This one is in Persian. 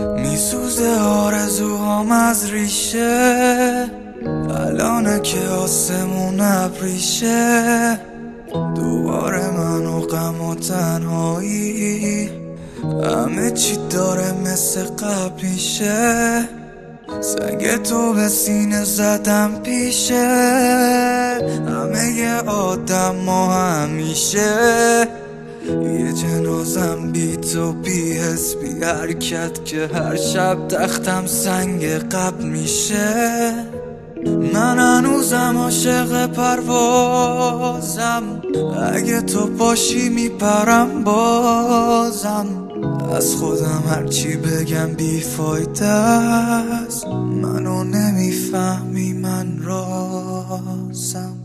میسوزه آرزوهام از ریشه، الانه که آسمون ابریشه. دوباره من و غم و تنهایی، همه چی داره مثل قبلیشه. سنگ تو به سینه زدم پیشه، همه ی آدم ما همیشه. یه جنازم بی تو بی حس بی حرکت، که هر شب تختم سنگ قبل میشه. من هنوزم عاشق پروازم، اگه تو باشی میپرم بازم. از خودم هرچی بگم بیفایده است، منو نمیفهمی من رازم.